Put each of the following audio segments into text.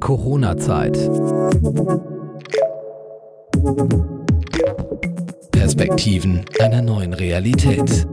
Corona-Zeit. Perspektiven einer neuen Realität.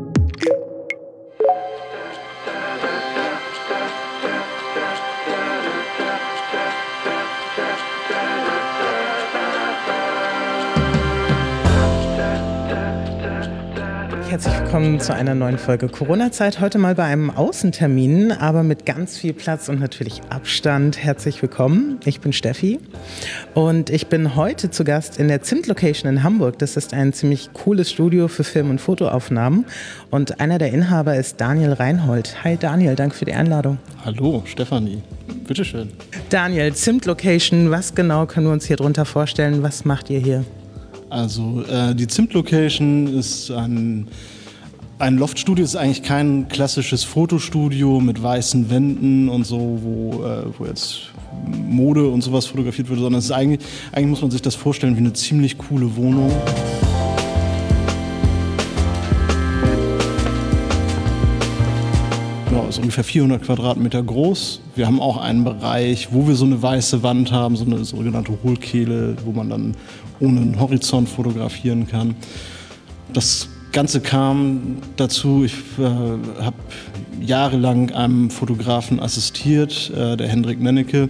Herzlich willkommen zu einer neuen Folge Corona-Zeit. Heute mal bei einem Außentermin, aber mit ganz viel Platz und natürlich Abstand. Herzlich willkommen. Ich bin Steffi und ich bin heute zu Gast in der Zimt-Location in Hamburg. Das ist ein ziemlich cooles Studio für Film- und Fotoaufnahmen und einer der Inhaber ist Daniel Reinhold. Hi Daniel, danke für die Einladung. Hallo Stefanie, bitteschön. Daniel, Zimt-Location, was genau können wir uns hier drunter vorstellen? Was macht ihr hier? Also die Zimt-Location ist ein Loftstudio, ist eigentlich kein klassisches Fotostudio mit weißen Wänden und so, wo jetzt Mode und sowas fotografiert wird, sondern es ist eigentlich muss man sich das vorstellen wie eine ziemlich coole Wohnung. Genau, ist ungefähr 400 Quadratmeter groß. Wir haben auch einen Bereich, wo wir so eine weiße Wand haben, so eine sogenannte Hohlkehle, wo man dann ohne einen Horizont fotografieren kann. Das Ganze kam dazu, ich habe jahrelang einem Fotografen assistiert, der Hendrik Nennecke,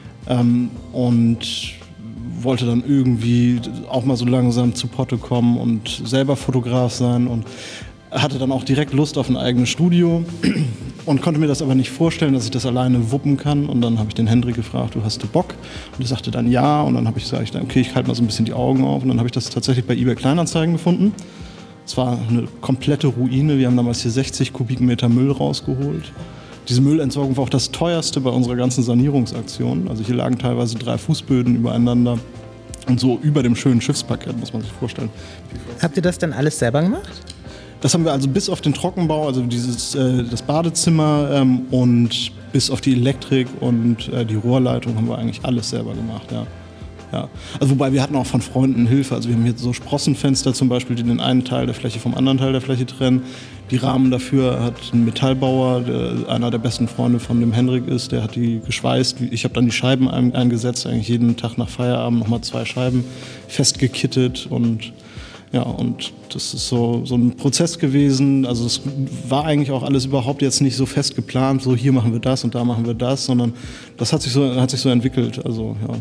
und wollte dann irgendwie auch mal so langsam zu Potte kommen und selber Fotograf sein und hatte dann auch direkt Lust auf ein eigenes Studio und konnte mir das aber nicht vorstellen, dass ich das alleine wuppen kann. Und dann habe ich den Hendrik gefragt, du hast du Bock? Und er sagte dann ja. Und dann habe ich gesagt, okay, ich halte mal so ein bisschen die Augen auf. Und dann habe ich das tatsächlich bei eBay Kleinanzeigen gefunden. Es war eine komplette Ruine. Wir haben damals hier 60 Kubikmeter Müll rausgeholt. Diese Müllentsorgung war auch das teuerste bei unserer ganzen Sanierungsaktion. Also hier lagen teilweise 3 Fußböden übereinander. Und so über dem schönen Schiffsparkett, muss man sich vorstellen. Habt ihr das dann alles selber gemacht? Das haben wir also bis auf den Trockenbau, also das Badezimmer und bis auf die Elektrik und die Rohrleitung haben wir eigentlich alles selber gemacht, ja. Ja. Also wobei wir hatten auch von Freunden Hilfe. Also wir haben hier so Sprossenfenster zum Beispiel, die den einen Teil der Fläche vom anderen Teil der Fläche trennen. Die Rahmen dafür hat ein Metallbauer, der einer der besten Freunde von dem Hendrik ist, der hat die geschweißt. Ich habe dann die Scheiben eingesetzt, eigentlich jeden Tag nach Feierabend nochmal 2 Scheiben festgekittet und ja, und das ist so ein Prozess gewesen. Also es war eigentlich auch alles überhaupt jetzt nicht so fest geplant, so hier machen wir das und da machen wir das, sondern das hat sich so entwickelt. Also ja,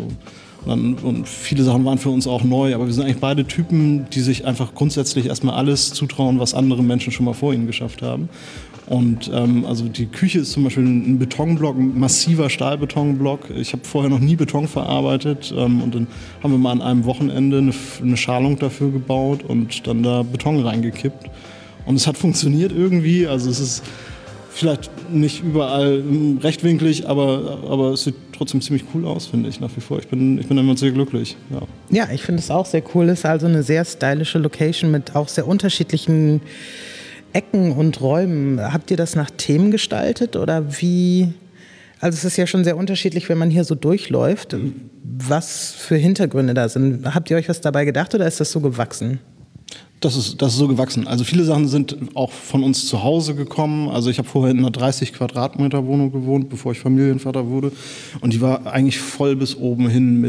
und viele Sachen waren für uns auch neu, aber wir sind eigentlich beide Typen, die sich einfach grundsätzlich erstmal alles zutrauen, was andere Menschen schon mal vor ihnen geschafft haben. Und also die Küche ist zum Beispiel ein Betonblock, ein massiver Stahlbetonblock. Ich habe vorher noch nie Beton verarbeitet und dann haben wir mal an einem Wochenende eine Schalung dafür gebaut und dann da Beton reingekippt. Und es hat funktioniert irgendwie, also es ist vielleicht nicht überall rechtwinklig, aber es sieht trotzdem ziemlich cool aus, finde ich, nach wie vor. Ich bin immer sehr glücklich. Ja, ich finde es auch sehr cool. Es ist also eine sehr stylische Location mit auch sehr unterschiedlichen Ecken und Räumen. Habt ihr das nach Themen gestaltet oder wie? Also es ist ja schon sehr unterschiedlich, wenn man hier so durchläuft, was für Hintergründe da sind. Habt ihr euch was dabei gedacht oder ist das so gewachsen? Das ist so gewachsen. Also viele Sachen sind auch von uns zu Hause gekommen. Also ich habe vorher in einer 30 Quadratmeter Wohnung gewohnt, bevor ich Familienvater wurde. Und die war eigentlich voll bis oben hin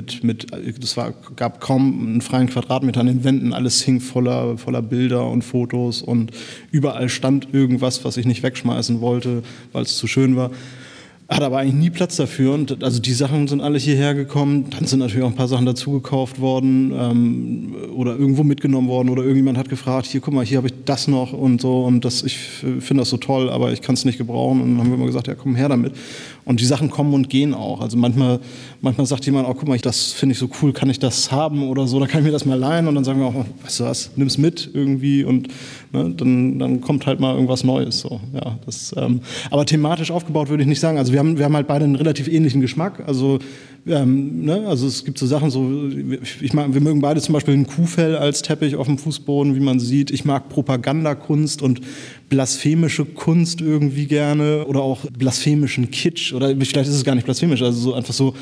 gab kaum einen freien Quadratmeter an den Wänden. Alles hing voller Bilder und Fotos und überall stand irgendwas, was ich nicht wegschmeißen wollte, weil es zu schön war. Hat aber eigentlich nie Platz dafür und also die Sachen sind alle hierher gekommen. Dann sind natürlich auch ein paar Sachen dazugekauft worden oder irgendwo mitgenommen worden oder irgendjemand hat gefragt, hier guck mal, hier habe ich das noch und so und ich finde das so toll, aber ich kann es nicht gebrauchen und dann haben wir immer gesagt, ja komm her damit. Und die Sachen kommen und gehen auch. Also manchmal sagt jemand, oh guck mal, das finde ich so cool, kann ich das haben oder so, da kann ich mir das mal leihen und dann sagen wir auch, weißt du was, nimm's mit irgendwie und ne, dann kommt halt mal irgendwas Neues. So. Ja, aber thematisch aufgebaut würde ich nicht sagen. Also wir haben halt beide einen relativ ähnlichen Geschmack. Also also es gibt so Sachen, wir mögen beide zum Beispiel ein Kuhfell als Teppich auf dem Fußboden, wie man sieht. Ich mag Propagandakunst und blasphemische Kunst irgendwie gerne oder auch blasphemischen Kitsch oder vielleicht ist es gar nicht blasphemisch, also so einfach so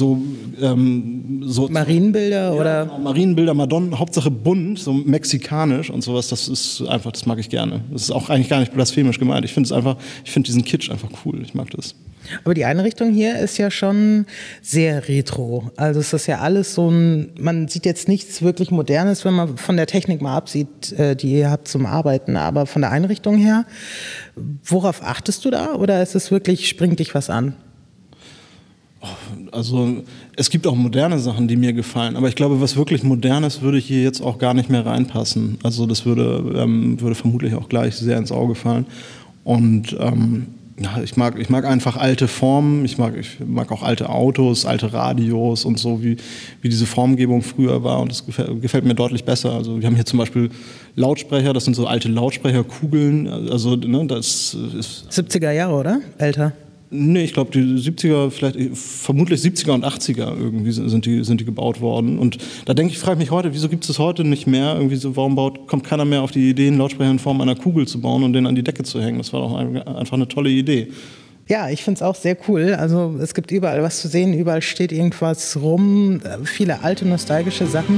Marienbilder oder? Genau, Marienbilder, Madonnen, Hauptsache bunt, so mexikanisch und sowas, das mag ich gerne. Das ist auch eigentlich gar nicht blasphemisch gemeint. Ich finde diesen Kitsch einfach cool, ich mag das. Aber die Einrichtung hier ist ja schon sehr retro. Also es ist ja alles so man sieht jetzt nichts wirklich Modernes, wenn man von der Technik mal absieht, die ihr habt zum Arbeiten. Aber von der Einrichtung her, worauf achtest du da? Oder ist es wirklich, springt dich was an? Also es gibt auch moderne Sachen, die mir gefallen. Aber ich glaube, was wirklich Modernes würde hier jetzt auch gar nicht mehr reinpassen. Also das würde vermutlich auch gleich sehr ins Auge fallen. Und ja, ich mag einfach alte Formen, ich mag auch alte Autos, alte Radios und so, wie diese Formgebung früher war, und das gefällt mir deutlich besser. Also wir haben hier zum Beispiel Lautsprecher, das sind so alte Lautsprecherkugeln, also ne, das ist 70er Jahre, oder? Älter? Nee, ich glaube die 70er, vermutlich 70er und 80er irgendwie sind die gebaut worden. Und da frage ich mich heute, wieso gibt es das heute nicht mehr? Irgendwie so, warum kommt keiner mehr auf die Idee, einen Lautsprecher in Form einer Kugel zu bauen und den an die Decke zu hängen? Das war doch einfach eine tolle Idee. Ja, ich finde es auch sehr cool. Also es gibt überall was zu sehen, überall steht irgendwas rum, viele alte nostalgische Sachen.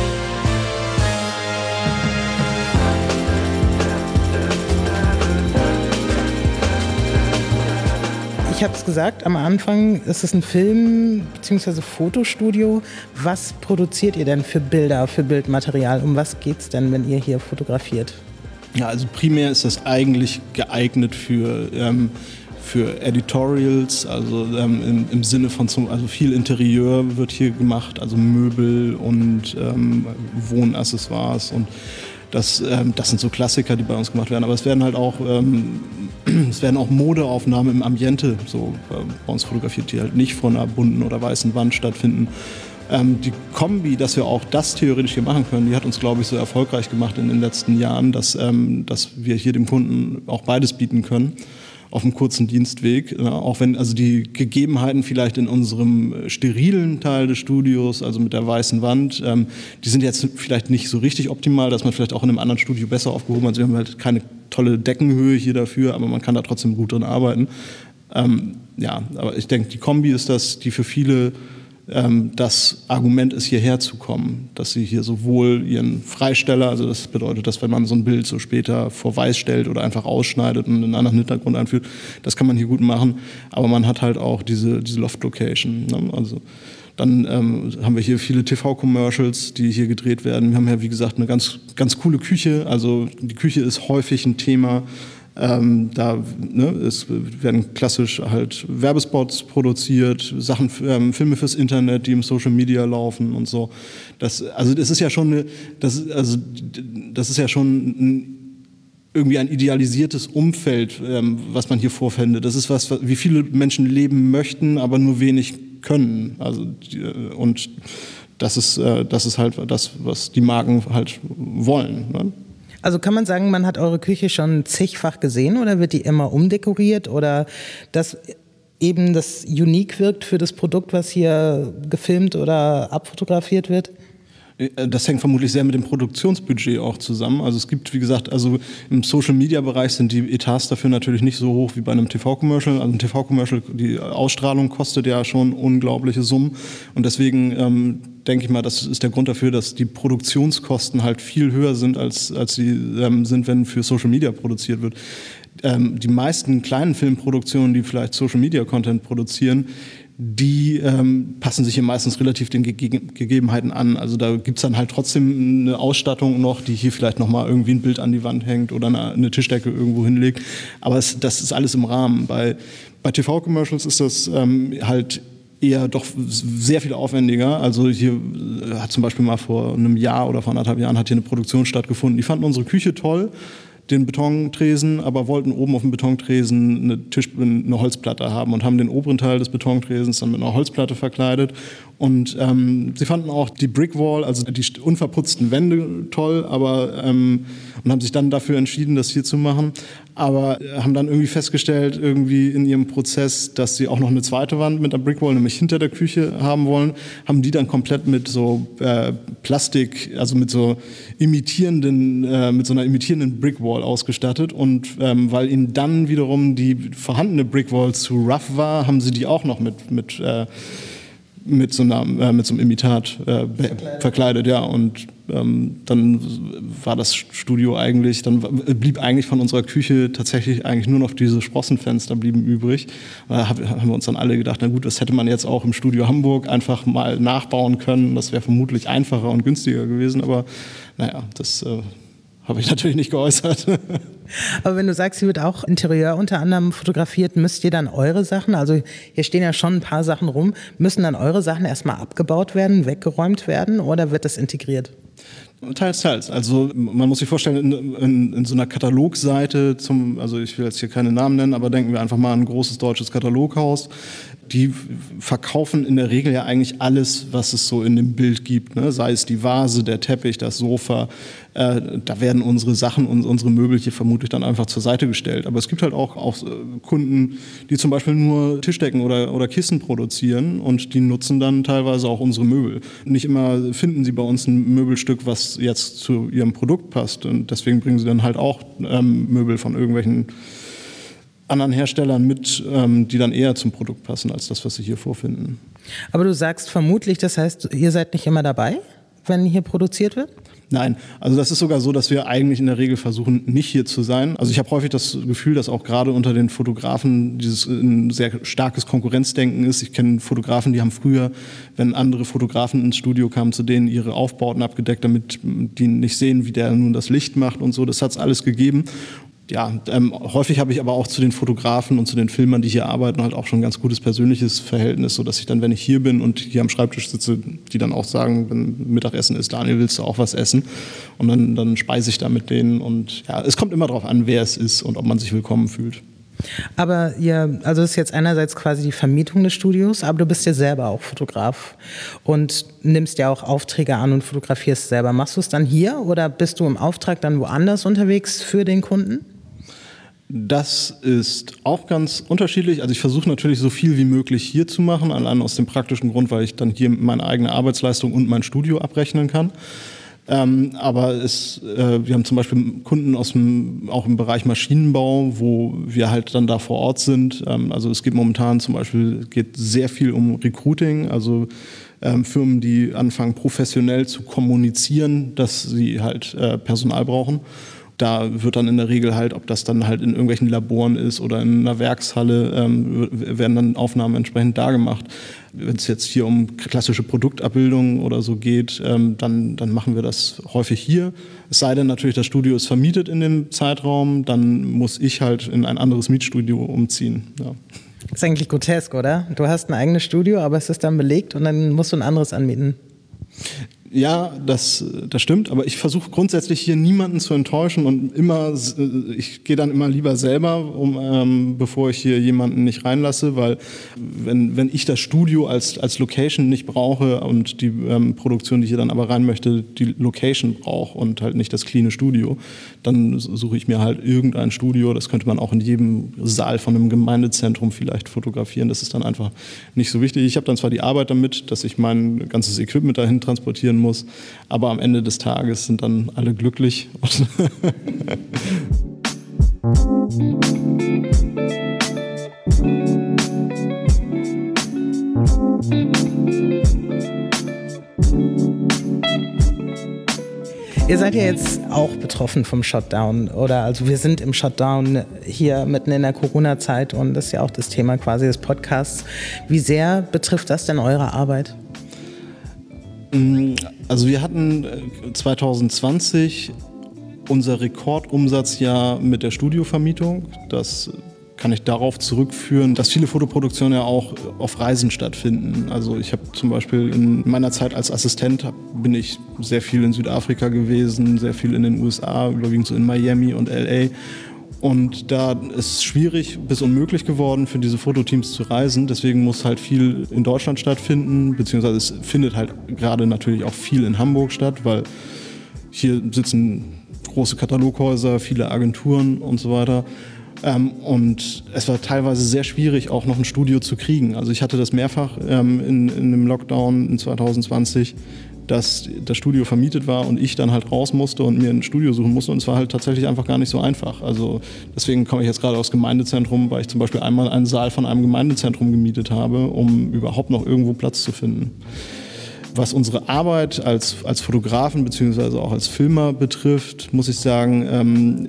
Ich habe es gesagt, am Anfang ist es ein Film- bzw. Fotostudio. Was produziert ihr denn für Bilder, für Bildmaterial? Um was geht es denn, wenn ihr hier fotografiert? Ja, also primär ist das eigentlich geeignet für Editorials, also im Sinne von also viel Interieur wird hier gemacht, also Möbel und Wohnaccessoires, und das sind so Klassiker, die bei uns gemacht werden. Aber es werden halt auch Modeaufnahmen im Ambiente so bei uns fotografiert, die halt nicht vor einer bunten oder weißen Wand stattfinden. Die Kombi, dass wir auch das theoretisch hier machen können, die hat uns, glaube ich, so erfolgreich gemacht in den letzten Jahren, dass wir hier dem Kunden auch beides bieten können auf einem kurzen Dienstweg, auch wenn also die Gegebenheiten vielleicht in unserem sterilen Teil des Studios, also mit der weißen Wand, die sind jetzt vielleicht nicht so richtig optimal, dass man vielleicht auch in einem anderen Studio besser aufgehoben hat. Also wir haben halt keine tolle Deckenhöhe hier dafür, aber man kann da trotzdem gut drin arbeiten. Ja, aber ich denke, die Kombi ist das, die für viele das Argument ist, hierher zu kommen, dass sie hier sowohl ihren Freisteller, also das bedeutet, dass wenn man so ein Bild so später vor weiß stellt oder einfach ausschneidet und einen anderen Hintergrund einführt, das kann man hier gut machen, aber man hat halt auch diese Loft-Location, ne? Also dann haben wir hier viele TV-Commercials, die hier gedreht werden. Wir haben ja, wie gesagt, eine ganz, ganz coole Küche, also die Küche ist häufig ein Thema. Es werden klassisch halt Werbespots produziert, Filme fürs Internet, die im Social Media laufen und so. Das ist ja schon irgendwie ein idealisiertes Umfeld, was man hier vorfindet. Das ist wie viele Menschen leben möchten, aber nur wenig können. Und das ist halt das, was die Marken halt wollen, ne? Also kann man sagen, man hat eure Küche schon zigfach gesehen, oder wird die immer umdekoriert, oder dass eben das unique wirkt für das Produkt, was hier gefilmt oder abfotografiert wird? Das hängt vermutlich sehr mit dem Produktionsbudget auch zusammen. Also es gibt, wie gesagt, also im Social-Media-Bereich sind die Etats dafür natürlich nicht so hoch wie bei einem TV-Commercial. Also ein TV-Commercial, die Ausstrahlung kostet ja schon unglaubliche Summen. Und deswegen denke ich mal, das ist der Grund dafür, dass die Produktionskosten halt viel höher sind, als sie sind, wenn für Social-Media produziert wird. Die meisten kleinen Filmproduktionen, die vielleicht Social-Media-Content produzieren, die passen sich hier meistens relativ den Gegebenheiten an. Also da gibt es dann halt trotzdem eine Ausstattung noch, die hier vielleicht nochmal irgendwie ein Bild an die Wand hängt oder eine Tischdecke irgendwo hinlegt. Aber das ist alles im Rahmen. Bei TV-Commercials ist das halt eher doch sehr viel aufwendiger. Also hier hat zum Beispiel mal vor einem Jahr oder vor 1,5 Jahren hat hier eine Produktion stattgefunden. Die fanden unsere Küche toll, den Betontresen, aber wollten oben auf dem Betontresen eine Holzplatte haben und haben den oberen Teil des Betontresens dann mit einer Holzplatte verkleidet. Und sie fanden auch die Brickwall, also die unverputzten Wände, toll, aber und haben sich dann dafür entschieden, das hier zu machen. Aber haben dann irgendwie festgestellt, irgendwie in ihrem Prozess, dass sie auch noch eine zweite Wand mit der Brickwall, nämlich hinter der Küche, haben wollen. Haben die dann komplett mit so Plastik, also mit so einer imitierenden Brickwall ausgestattet. Und weil ihnen dann wiederum die vorhandene Brickwall zu rough war, haben sie die auch noch mit so einem Imitat verkleidet, ja. Und dann war das Studio eigentlich, dann blieb eigentlich von unserer Küche tatsächlich eigentlich nur noch diese Sprossenfenster blieben übrig. Da haben wir uns dann alle gedacht, na gut, das hätte man jetzt auch im Studio Hamburg einfach mal nachbauen können. Das wäre vermutlich einfacher und günstiger gewesen, aber naja, das habe ich natürlich nicht geäußert. Aber wenn du sagst, hier wird auch Interieur unter anderem fotografiert, müsst ihr dann eure Sachen, also hier stehen ja schon ein paar Sachen rum, müssen dann eure Sachen erstmal abgebaut werden, weggeräumt werden oder wird das integriert? Teils. Also man muss sich vorstellen, in so einer Katalogseite, also ich will jetzt hier keine Namen nennen, aber denken wir einfach mal an ein großes deutsches Kataloghaus. Die verkaufen in der Regel ja eigentlich alles, was es so in dem Bild gibt, ne? Sei es die Vase, der Teppich, das Sofa. Da werden unsere Sachen und unsere Möbel hier vermutlich dann einfach zur Seite gestellt. Aber es gibt halt auch Kunden, die zum Beispiel nur Tischdecken oder Kissen produzieren und die nutzen dann teilweise auch unsere Möbel. Nicht immer finden sie bei uns ein Möbelstück, was jetzt zu ihrem Produkt passt. Und deswegen bringen sie dann halt auch Möbel von irgendwelchen anderen Herstellern mit, die dann eher zum Produkt passen, als das, was sie hier vorfinden. Aber du sagst vermutlich, das heißt, ihr seid nicht immer dabei, wenn hier produziert wird? Nein, also das ist sogar so, dass wir eigentlich in der Regel versuchen, nicht hier zu sein. Also ich habe häufig das Gefühl, dass auch gerade unter den Fotografen dieses ein sehr starkes Konkurrenzdenken ist. Ich kenne Fotografen, die haben früher, wenn andere Fotografen ins Studio kamen, zu denen ihre Aufbauten abgedeckt, damit die nicht sehen, wie der nun das Licht macht und so. Das hat es alles gegeben. Ja, häufig habe ich aber auch zu den Fotografen und zu den Filmern, die hier arbeiten, halt auch schon ein ganz gutes persönliches Verhältnis, sodass ich dann, wenn ich hier bin und hier am Schreibtisch sitze, die dann auch sagen, wenn Mittagessen ist, Daniel, willst du auch was essen? Und dann speise ich da mit denen und ja, es kommt immer darauf an, wer es ist und ob man sich willkommen fühlt. Aber also das ist jetzt einerseits quasi die Vermietung des Studios, aber du bist ja selber auch Fotograf und nimmst ja auch Aufträge an und fotografierst selber. Machst du es dann hier oder bist du im Auftrag dann woanders unterwegs für den Kunden? Das ist auch ganz unterschiedlich. Also ich versuche natürlich so viel wie möglich hier zu machen, allein aus dem praktischen Grund, weil ich dann hier meine eigene Arbeitsleistung und mein Studio abrechnen kann. Aber wir haben zum Beispiel Kunden auch im Bereich Maschinenbau, wo wir halt dann da vor Ort sind. Also es geht momentan zum Beispiel sehr viel um Recruiting, also Firmen, die anfangen professionell zu kommunizieren, dass sie halt Personal brauchen. Da wird dann in der Regel halt, ob das dann halt in irgendwelchen Laboren ist oder in einer Werkshalle, werden dann Aufnahmen entsprechend da gemacht. Wenn es jetzt hier um klassische Produktabbildungen oder so geht, dann machen wir das häufig hier. Es sei denn natürlich, das Studio ist vermietet in dem Zeitraum, dann muss ich halt in ein anderes Mietstudio umziehen. Ja. Das ist eigentlich grotesk, oder? Du hast ein eigenes Studio, aber es ist dann belegt und dann musst du ein anderes anmieten. Ja, das stimmt, aber ich versuche grundsätzlich hier niemanden zu enttäuschen und ich gehe dann immer lieber selber, bevor ich hier jemanden nicht reinlasse, weil wenn ich das Studio als Location nicht brauche und die Produktion, die hier dann aber rein möchte, die Location braucht und halt nicht das cleane Studio, dann suche ich mir halt irgendein Studio, das könnte man auch in jedem Saal von einem Gemeindezentrum vielleicht fotografieren, das ist dann einfach nicht so wichtig. Ich habe dann zwar die Arbeit damit, dass ich mein ganzes Equipment dahin transportieren muss, aber am Ende des Tages sind dann alle glücklich. Ihr seid ja jetzt auch betroffen vom Shutdown, oder? Also wir sind im Shutdown hier mitten in der Corona-Zeit und das ist ja auch das Thema quasi des Podcasts. Wie sehr betrifft das denn eure Arbeit? Also wir hatten 2020 unser Rekordumsatzjahr mit der Studiovermietung. Das kann ich darauf zurückführen, dass viele Fotoproduktionen ja auch auf Reisen stattfinden. Also ich habe zum Beispiel in meiner Zeit als Assistent bin ich sehr viel in Südafrika gewesen, sehr viel in den USA, überwiegend so in Miami und LA. Und da ist es schwierig bis unmöglich geworden, für diese Fototeams zu reisen. Deswegen muss halt viel in Deutschland stattfinden, beziehungsweise es findet halt gerade natürlich auch viel in Hamburg statt, weil hier sitzen große Kataloghäuser, viele Agenturen und so weiter. Und es war teilweise sehr schwierig, auch noch ein Studio zu kriegen. Also ich hatte das mehrfach in dem Lockdown in 2020, dass das Studio vermietet war und ich dann halt raus musste und mir ein Studio suchen musste. Und es war halt tatsächlich einfach gar nicht so einfach. Also deswegen komme ich jetzt gerade aus Gemeindezentrum, weil ich zum Beispiel einmal einen Saal von einem Gemeindezentrum gemietet habe, um überhaupt noch irgendwo Platz zu finden. Was unsere Arbeit als Fotografen bzw. auch als Filmer betrifft, muss ich sagen,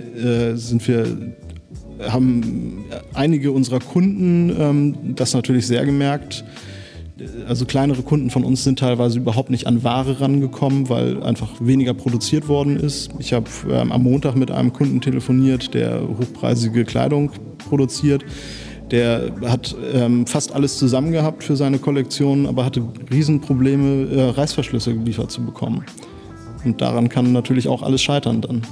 haben einige unserer Kunden das natürlich sehr gemerkt. Also kleinere Kunden von uns sind teilweise überhaupt nicht an Ware rangekommen, weil einfach weniger produziert worden ist. Ich habe am Montag mit einem Kunden telefoniert, der hochpreisige Kleidung produziert. Der hat fast alles zusammen gehabt für seine Kollektion, aber hatte Riesenprobleme, Reißverschlüsse geliefert zu bekommen. Und daran kann natürlich auch alles scheitern dann.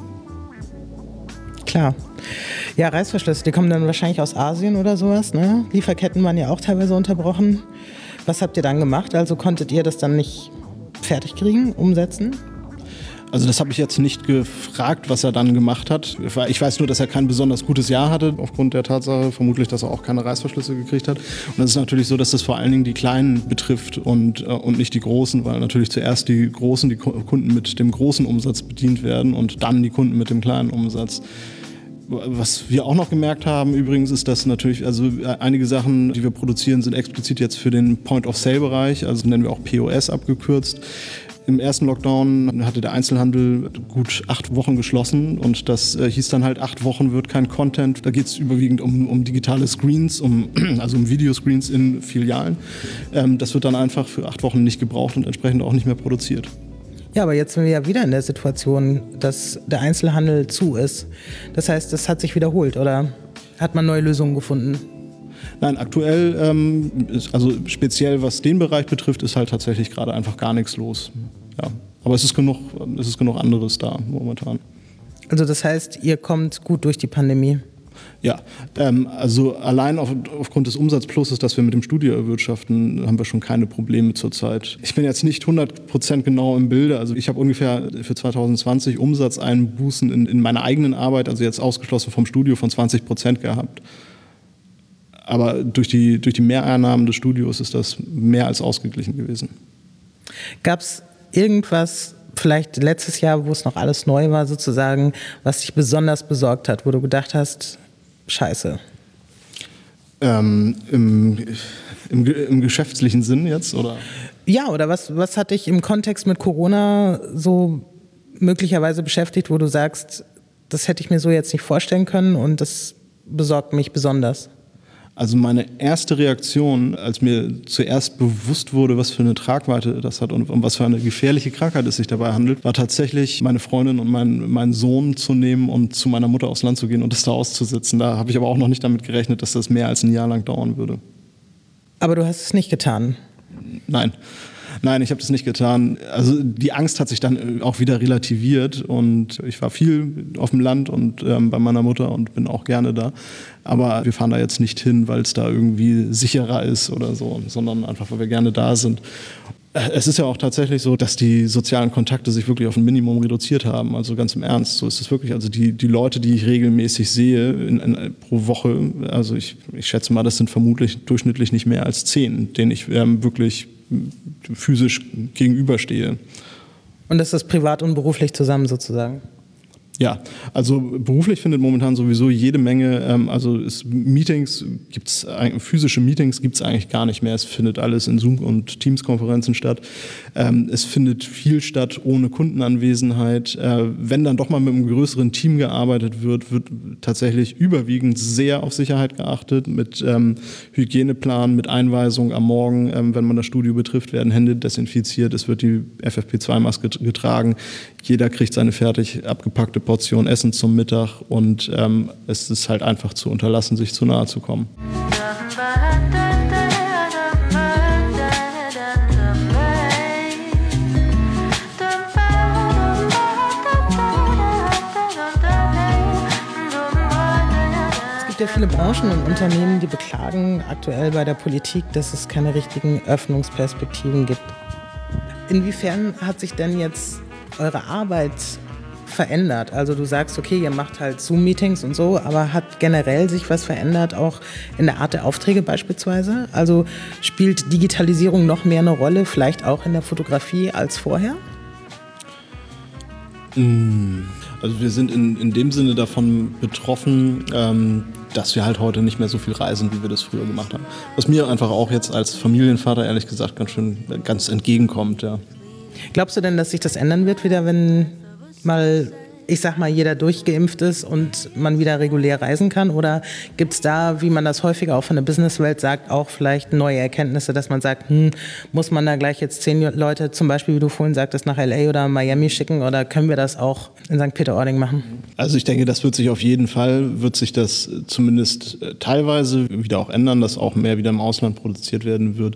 Klar. Ja, Reißverschlüsse, die kommen dann wahrscheinlich aus Asien oder sowas, ne? Lieferketten waren ja auch teilweise unterbrochen. Was habt ihr dann gemacht? Also konntet ihr das dann nicht fertig kriegen, umsetzen? Also das habe ich jetzt nicht gefragt, was er dann gemacht hat. Ich weiß nur, dass er kein besonders gutes Jahr hatte, aufgrund der Tatsache vermutlich, dass er auch keine Reißverschlüsse gekriegt hat. Und es ist natürlich so, dass das vor allen Dingen die Kleinen betrifft und nicht die Großen, weil natürlich zuerst die Großen, die Kunden mit dem großen Umsatz bedient werden und dann die Kunden mit dem kleinen Umsatz. Was wir auch noch gemerkt haben übrigens ist, dass natürlich, also einige Sachen, die wir produzieren, sind explizit jetzt für den Point-of-Sale-Bereich, also nennen wir auch POS abgekürzt. Im ersten Lockdown hatte der Einzelhandel gut 8 Wochen geschlossen und das hieß dann halt, 8 Wochen wird kein Content. Da geht es überwiegend um digitale Screens, also um Videoscreens in Filialen. Das wird dann einfach für 8 Wochen nicht gebraucht und entsprechend auch nicht mehr produziert. Ja, aber jetzt sind wir ja wieder in der Situation, dass der Einzelhandel zu ist. Das heißt, das hat sich wiederholt, oder hat man neue Lösungen gefunden? Nein, aktuell, also speziell was den Bereich betrifft, ist halt tatsächlich gerade einfach gar nichts los. Ja. Aber es ist genug anderes da momentan. Also das heißt, ihr kommt gut durch die Pandemie? Ja, also allein aufgrund des Umsatzpluses, das wir mit dem Studio erwirtschaften, haben wir schon keine Probleme zurzeit. Ich bin jetzt nicht 100% genau im Bilde. Also ich habe ungefähr für 2020 Umsatzeinbußen in meiner eigenen Arbeit, also jetzt ausgeschlossen vom Studio, von 20% gehabt. Aber durch die Mehreinnahmen des Studios ist das mehr als ausgeglichen gewesen. Gab es irgendwas, vielleicht letztes Jahr, wo es noch alles neu war sozusagen, was dich besonders besorgt hat, wo du gedacht hast, Scheiße? Im geschäftlichen Sinn jetzt, oder? Ja, oder was hat dich im Kontext mit Corona so möglicherweise beschäftigt, wo du sagst, das hätte ich mir so jetzt nicht vorstellen können und das besorgt mich besonders? Also meine erste Reaktion, als mir zuerst bewusst wurde, was für eine Tragweite das hat und um was für eine gefährliche Krankheit es sich dabei handelt, war tatsächlich, meine Freundin und meinen Sohn zu nehmen und zu meiner Mutter aufs Land zu gehen und das da auszusitzen. Da habe ich aber auch noch nicht damit gerechnet, dass das mehr als ein Jahr lang dauern würde. Aber du hast es nicht getan? Nein, ich habe das nicht getan. Also die Angst hat sich dann auch wieder relativiert und ich war viel auf dem Land und bei meiner Mutter und bin auch gerne da. Aber wir fahren da jetzt nicht hin, weil es da irgendwie sicherer ist oder so, sondern einfach, weil wir gerne da sind. Es ist ja auch tatsächlich so, dass die sozialen Kontakte sich wirklich auf ein Minimum reduziert haben. Also ganz im Ernst, so ist es wirklich. Also die Leute, die ich regelmäßig sehe pro Woche, also ich schätze mal, das sind vermutlich durchschnittlich nicht mehr als 10, denen ich wirklich physisch gegenüberstehe. Und das ist privat und beruflich zusammen sozusagen? Ja, also beruflich findet momentan sowieso jede Menge, physische Meetings gibt es eigentlich gar nicht mehr. Es findet alles in Zoom- und Teams-Konferenzen statt. Es findet viel statt ohne Kundenanwesenheit. Wenn dann doch mal mit einem größeren Team gearbeitet wird tatsächlich überwiegend sehr auf Sicherheit geachtet, mit Hygieneplan, mit Einweisung am Morgen, wenn man das Studio betrifft, werden Hände desinfiziert, es wird die FFP2-Maske getragen, jeder kriegt seine fertig abgepackte Portion Essen zum Mittag und es ist halt einfach zu unterlassen, sich zu nahe zu kommen. Es gibt ja viele Branchen und Unternehmen, die beklagen aktuell bei der Politik, dass es keine richtigen Öffnungsperspektiven gibt. Inwiefern hat sich denn jetzt eure Arbeit verändert? Also du sagst, okay, ihr macht halt Zoom-Meetings und so, aber hat generell sich was verändert, auch in der Art der Aufträge beispielsweise? Also spielt Digitalisierung noch mehr eine Rolle, vielleicht auch in der Fotografie als vorher? Also wir sind in dem Sinne davon betroffen, dass wir halt heute nicht mehr so viel reisen, wie wir das früher gemacht haben. Was mir einfach auch jetzt als Familienvater ehrlich gesagt ganz entgegenkommt, ja. Glaubst du denn, dass sich das ändern wird wieder, wenn mal, ich sag mal, jeder durchgeimpft ist und man wieder regulär reisen kann? Oder gibt es da, wie man das häufiger auch von der Businesswelt sagt, auch vielleicht neue Erkenntnisse, dass man sagt, muss man da gleich jetzt 10 Leute, zum Beispiel, wie du vorhin sagtest, nach L.A. oder Miami schicken, oder können wir das auch in St. Peter-Ording machen? Also ich denke, das wird sich auf jeden Fall, wird sich das zumindest teilweise wieder auch ändern, dass auch mehr wieder im Ausland produziert werden wird.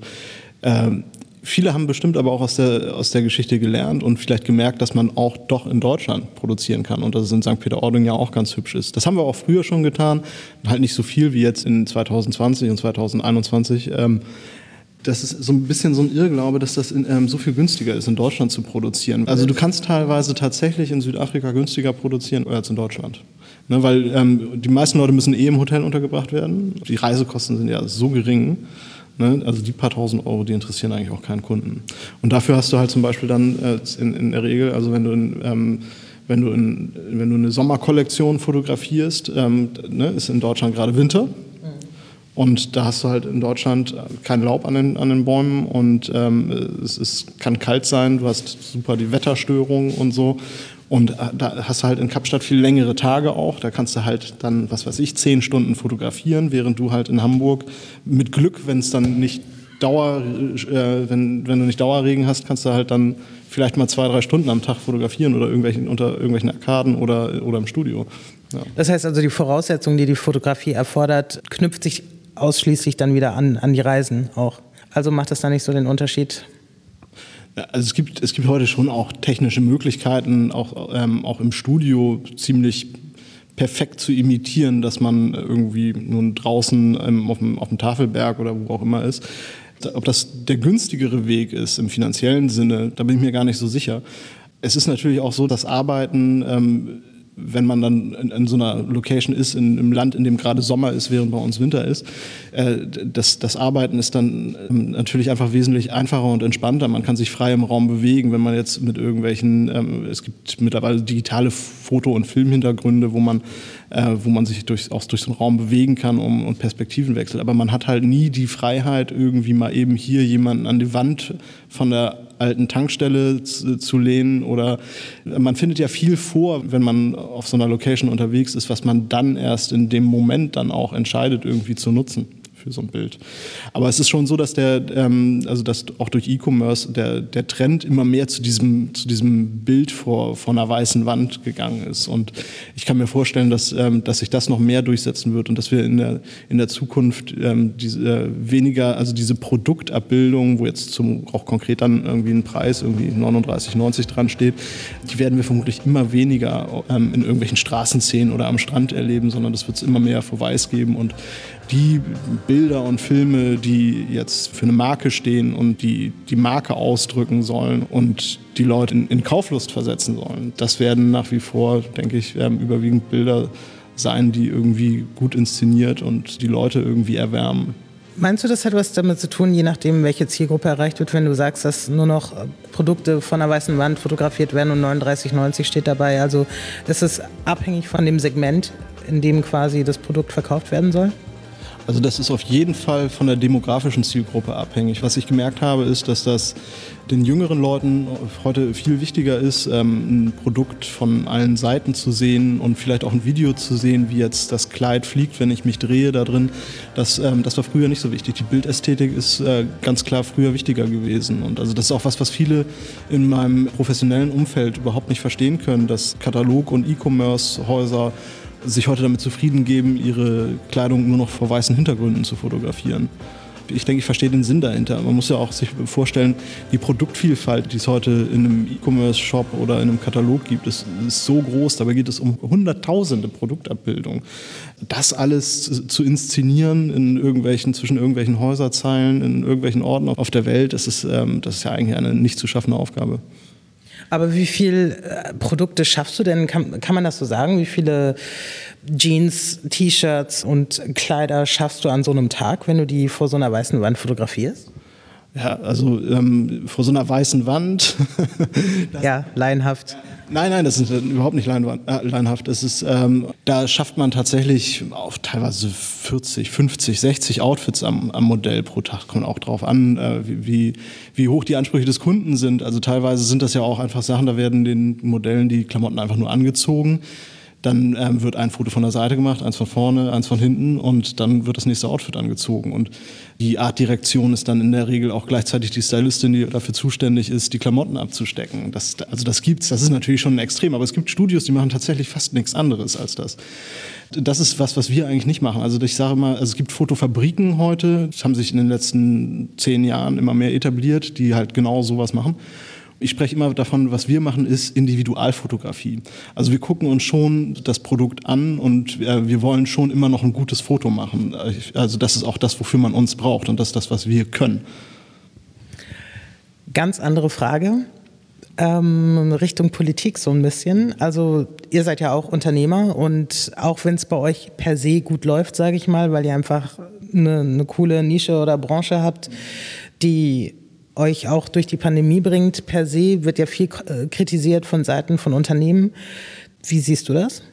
Viele haben bestimmt aber auch aus der Geschichte gelernt und vielleicht gemerkt, dass man auch doch in Deutschland produzieren kann und dass es in St. Peter-Ording ja auch ganz hübsch ist. Das haben wir auch früher schon getan, halt nicht so viel wie jetzt in 2020 und 2021. Das ist so ein bisschen so ein Irrglaube, dass das so viel günstiger ist, in Deutschland zu produzieren. Also du kannst teilweise tatsächlich in Südafrika günstiger produzieren als in Deutschland. Ne, weil die meisten Leute müssen im Hotel untergebracht werden. Die Reisekosten sind ja so gering. Ne? Also die paar tausend Euro, die interessieren eigentlich auch keinen Kunden. Und dafür hast du halt zum Beispiel dann in der Regel, also wenn du eine Sommerkollektion fotografierst, ist in Deutschland gerade Winter. Und da hast du halt in Deutschland kein Laub an den Bäumen und es kann kalt sein, du hast super die Wetterstörungen und so. Und da hast du halt in Kapstadt viel längere Tage auch. Da kannst du halt dann, 10 Stunden fotografieren, während du halt in Hamburg mit Glück, wenn es dann nicht wenn du nicht Dauerregen hast, kannst du halt dann vielleicht mal 2-3 Stunden am Tag fotografieren oder unter irgendwelchen Arkaden oder im Studio. Ja. Das heißt also, die Voraussetzung, die Fotografie erfordert, knüpft sich ausschließlich dann wieder an die Reisen auch. Also macht das da nicht so den Unterschied? Ja, also es gibt heute schon auch technische Möglichkeiten, auch im Studio ziemlich perfekt zu imitieren, dass man irgendwie nun draußen auf dem Tafelberg oder wo auch immer ist. Ob das der günstigere Weg ist im finanziellen Sinne, da bin ich mir gar nicht so sicher. Es ist natürlich auch so, dass Arbeiten, wenn man dann in so einer Location ist, im Land, in dem gerade Sommer ist, während bei uns Winter ist, das Arbeiten ist dann natürlich einfach wesentlich einfacher und entspannter. Man kann sich frei im Raum bewegen, wenn man jetzt mit irgendwelchen, es gibt mittlerweile digitale Foto- und Filmhintergründe, wo man sich auch durch so einen Raum bewegen kann und Perspektiven wechselt. Aber man hat halt nie die Freiheit, irgendwie mal eben hier jemanden an die Wand von der alten Tankstelle zu lehnen, oder man findet ja viel vor, wenn man auf so einer Location unterwegs ist, was man dann erst in dem Moment dann auch entscheidet, irgendwie zu nutzen für so ein Bild. Aber es ist schon so, dass dass auch durch E-Commerce der Trend immer mehr zu diesem Bild vor einer weißen Wand gegangen ist. Und ich kann mir vorstellen, dass sich das noch mehr durchsetzen wird und dass wir in der Zukunft diese Produktabbildung, wo jetzt auch konkret dann irgendwie ein Preis, irgendwie 39,90 dran steht, die werden wir vermutlich immer weniger in irgendwelchen Straßenszenen oder am Strand erleben, sondern das wird es immer mehr vor weiß geben. Und die Bilder und Filme, die jetzt für eine Marke stehen und die Marke ausdrücken sollen und die Leute in Kauflust versetzen sollen, das werden nach wie vor, denke ich, überwiegend Bilder sein, die irgendwie gut inszeniert und die Leute irgendwie erwärmen. Meinst du, das hat was damit zu tun, je nachdem, welche Zielgruppe erreicht wird, wenn du sagst, dass nur noch Produkte von einer weißen Wand fotografiert werden und 39,90 steht dabei? Also ist es abhängig von dem Segment, in dem quasi das Produkt verkauft werden soll? Also das ist auf jeden Fall von der demografischen Zielgruppe abhängig. Was ich gemerkt habe, ist, dass das den jüngeren Leuten heute viel wichtiger ist, ein Produkt von allen Seiten zu sehen und vielleicht auch ein Video zu sehen, wie jetzt das Kleid fliegt, wenn ich mich drehe da drin. Das war früher nicht so wichtig. Die Bildästhetik ist ganz klar früher wichtiger gewesen. Und also das ist auch was viele in meinem professionellen Umfeld überhaupt nicht verstehen können, dass Katalog- und E-Commerce-Häuser sich heute damit zufrieden geben, ihre Kleidung nur noch vor weißen Hintergründen zu fotografieren. Ich denke, ich verstehe den Sinn dahinter. Man muss ja auch sich vorstellen, die Produktvielfalt, die es heute in einem E-Commerce-Shop oder in einem Katalog gibt, ist so groß. Dabei geht es um hunderttausende Produktabbildungen. Das alles zu inszenieren zwischen irgendwelchen Häuserzeilen, in irgendwelchen Orten auf der Welt, das ist ja eigentlich eine nicht zu schaffende Aufgabe. Aber wie viele Produkte schaffst du denn? Kann man das so sagen? Wie viele Jeans, T-Shirts und Kleider schaffst du an so einem Tag, wenn du die vor so einer weißen Wand fotografierst? Ja, also vor so einer weißen Wand. Ja, laienhaft. Nein, das ist überhaupt nicht laienhaft. Es ist, da schafft man tatsächlich auch teilweise 40, 50, 60 Outfits am Modell pro Tag. Kommt auch drauf an, wie hoch die Ansprüche des Kunden sind. Also teilweise sind das ja auch einfach Sachen, da werden den Modellen die Klamotten einfach nur angezogen. Dann wird ein Foto von der Seite gemacht, eins von vorne, eins von hinten und dann wird das nächste Outfit angezogen. Und die Artdirektion ist dann in der Regel auch gleichzeitig die Stylistin, die dafür zuständig ist, die Klamotten abzustecken. Das gibt's, das ist natürlich schon ein Extrem, aber es gibt Studios, die machen tatsächlich fast nichts anderes als das. Das ist was wir eigentlich nicht machen. Also ich sage mal, es gibt Fotofabriken heute, das haben sich in den letzten 10 Jahren immer mehr etabliert, die halt genau sowas machen. Ich spreche immer davon, was wir machen, ist Individualfotografie. Also wir gucken uns schon das Produkt an und wir wollen schon immer noch ein gutes Foto machen. Also das ist auch das, wofür man uns braucht und das ist das, was wir können. Ganz andere Frage, Richtung Politik so ein bisschen. Also ihr seid ja auch Unternehmer und auch wenn es bei euch per se gut läuft, sage ich mal, weil ihr einfach eine coole Nische oder Branche habt, die euch auch durch die Pandemie bringt. Per se wird ja viel kritisiert von Seiten von Unternehmen. Wie siehst du das?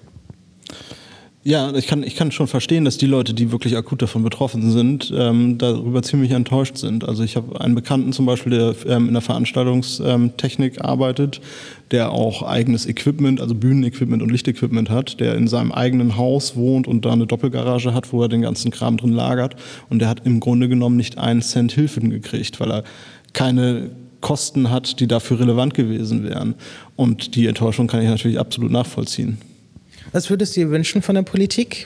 Ja, ich kann schon verstehen, dass die Leute, die wirklich akut davon betroffen sind, darüber ziemlich enttäuscht sind. Also ich habe einen Bekannten zum Beispiel, der in der Veranstaltungstechnik arbeitet, der auch eigenes Equipment, also Bühnenequipment und Lichtequipment hat, der in seinem eigenen Haus wohnt und da eine Doppelgarage hat, wo er den ganzen Kram drin lagert. Und der hat im Grunde genommen nicht einen Cent Hilfe gekriegt, weil er keine Kosten hat, die dafür relevant gewesen wären. Und die Enttäuschung kann ich natürlich absolut nachvollziehen. Was würdest du dir wünschen von der Politik?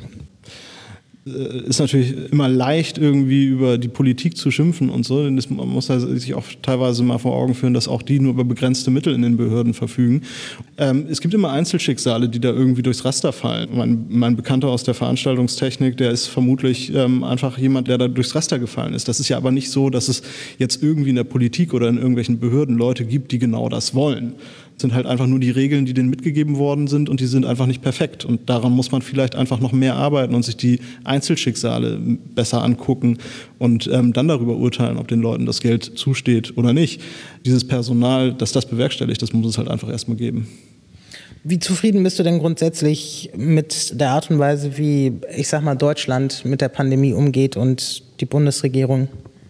Ist natürlich immer leicht, irgendwie über die Politik zu schimpfen und so. Denn man muss sich auch teilweise mal vor Augen führen, dass auch die nur über begrenzte Mittel in den Behörden verfügen. Es gibt immer Einzelschicksale, die da irgendwie durchs Raster fallen. Mein Bekannter aus der Veranstaltungstechnik, der ist vermutlich einfach jemand, der da durchs Raster gefallen ist. Das ist ja aber nicht so, dass es jetzt irgendwie in der Politik oder in irgendwelchen Behörden Leute gibt, die genau das wollen. Es sind halt einfach nur die Regeln, die denen mitgegeben worden sind und die sind einfach nicht perfekt. Und daran muss man vielleicht einfach noch mehr arbeiten und sich die Einzelschicksale besser angucken und dann darüber urteilen, ob den Leuten das Geld zusteht oder nicht. Dieses Personal, das bewerkstelligt, das muss es halt einfach erstmal geben. Wie zufrieden bist du denn grundsätzlich mit der Art und Weise, wie, ich sag mal, Deutschland mit der Pandemie umgeht und die Bundesregierung?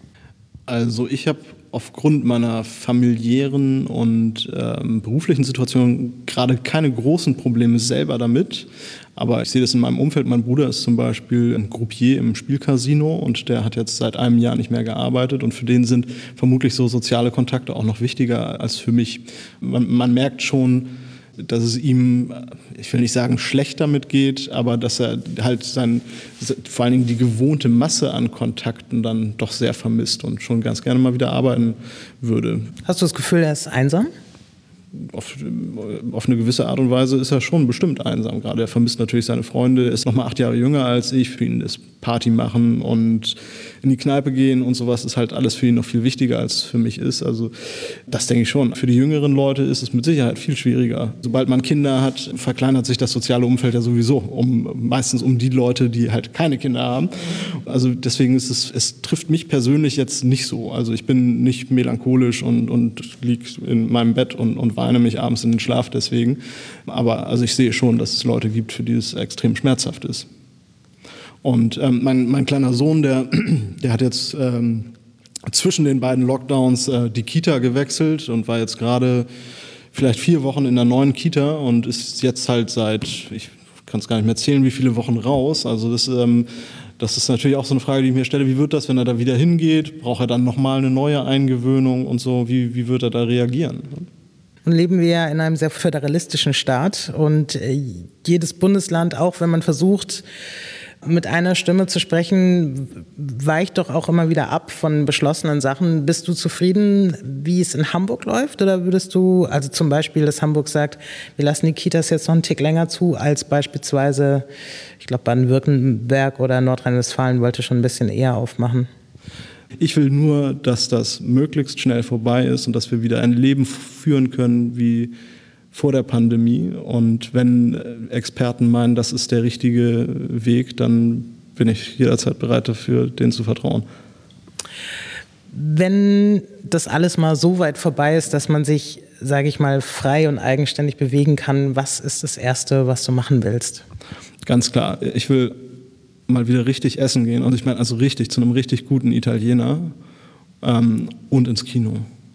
Also ich habe aufgrund meiner familiären und beruflichen Situation gerade keine großen Probleme selber damit. Aber ich sehe das in meinem Umfeld. Mein Bruder ist zum Beispiel ein Groupier im Spielcasino und der hat jetzt seit einem Jahr nicht mehr gearbeitet. Und für den sind vermutlich so soziale Kontakte auch noch wichtiger als für mich. Man merkt schon, dass es ihm, ich will nicht sagen schlecht damit geht, aber dass er halt vor allen Dingen die gewohnte Masse an Kontakten dann doch sehr vermisst und schon ganz gerne mal wieder arbeiten würde. Hast du das Gefühl, er ist einsam? Auf eine gewisse Art und Weise ist er schon bestimmt einsam gerade. Er vermisst natürlich seine Freunde, er ist noch mal 8 Jahre jünger als ich. Für ihn ist Party machen und in die Kneipe gehen und sowas ist halt alles für ihn noch viel wichtiger, als es für mich ist. Also das denke ich schon. Für die jüngeren Leute ist es mit Sicherheit viel schwieriger. Sobald man Kinder hat, verkleinert sich das soziale Umfeld ja sowieso. Meistens um die Leute, die halt keine Kinder haben. Also deswegen ist es trifft mich persönlich jetzt nicht so. Also ich bin nicht melancholisch und liege in meinem Bett und weine mich abends in den Schlaf deswegen. Aber also ich sehe schon, dass es Leute gibt, für die es extrem schmerzhaft ist. Und mein kleiner Sohn, der hat jetzt zwischen den beiden Lockdowns die Kita gewechselt und war jetzt gerade vielleicht 4 Wochen in der neuen Kita und ist jetzt halt seit, ich kann es gar nicht mehr zählen, wie viele Wochen raus. Also das ist natürlich auch so eine Frage, die ich mir stelle. Wie wird das, wenn er da wieder hingeht? Braucht er dann nochmal eine neue Eingewöhnung und so? Wie wird er da reagieren? Nun leben wir ja in einem sehr föderalistischen Staat und jedes Bundesland, auch wenn man versucht, mit einer Stimme zu sprechen, weicht doch auch immer wieder ab von beschlossenen Sachen. Bist du zufrieden, wie es in Hamburg läuft? Oder würdest du, also zum Beispiel, dass Hamburg sagt, wir lassen die Kitas jetzt noch einen Tick länger zu, als beispielsweise, ich glaube, Baden-Württemberg oder Nordrhein-Westfalen wollte schon ein bisschen eher aufmachen? Ich will nur, dass das möglichst schnell vorbei ist und dass wir wieder ein Leben führen können wie vor der Pandemie. Und wenn Experten meinen, das ist der richtige Weg, dann bin ich jederzeit bereit dafür, denen zu vertrauen. Wenn das alles mal so weit vorbei ist, dass man sich, sage ich mal, frei und eigenständig bewegen kann, was ist das Erste, was du machen willst? Ganz klar, ich will mal wieder richtig essen gehen. Und ich meine also richtig, zu einem richtig guten Italiener und ins Kino.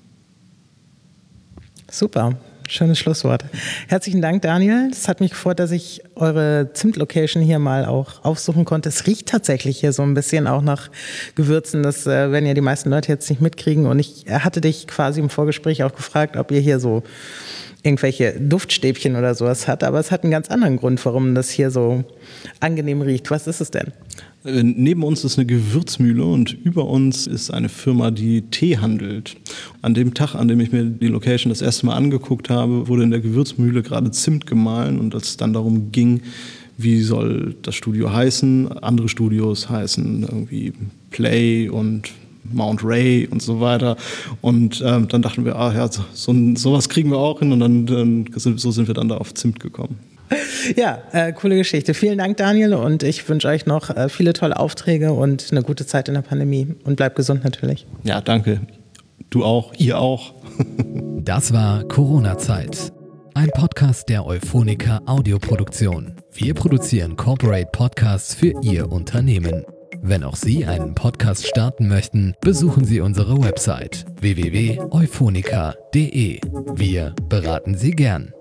Super, schönes Schlusswort. Herzlichen Dank, Daniel. Es hat mich gefreut, dass ich eure Zimt-Location hier mal auch aufsuchen konnte. Es riecht tatsächlich hier so ein bisschen auch nach Gewürzen. Das werden ja die meisten Leute jetzt nicht mitkriegen. Und ich hatte dich quasi im Vorgespräch auch gefragt, ob ihr hier so irgendwelche Duftstäbchen oder sowas hat. Aber es hat einen ganz anderen Grund, warum das hier so angenehm riecht. Was ist es denn? Neben uns ist eine Gewürzmühle und über uns ist eine Firma, die Tee handelt. An dem Tag, an dem ich mir die Location das erste Mal angeguckt habe, wurde in der Gewürzmühle gerade Zimt gemahlen und als es dann darum ging, wie soll das Studio heißen, andere Studios heißen irgendwie Play und Mount Ray und so weiter. Und dann dachten wir, sowas kriegen wir auch hin und so sind wir dann da auf Zimt gekommen. Ja, coole Geschichte. Vielen Dank, Daniel, und ich wünsche euch noch viele tolle Aufträge und eine gute Zeit in der Pandemie. Und bleibt gesund natürlich. Ja, danke. Du auch, ihr auch. Das war Corona-Zeit. Ein Podcast der Euphonica Audioproduktion. Wir produzieren Corporate Podcasts für Ihr Unternehmen. Wenn auch Sie einen Podcast starten möchten, besuchen Sie unsere Website www.euphonica.de. Wir beraten Sie gern.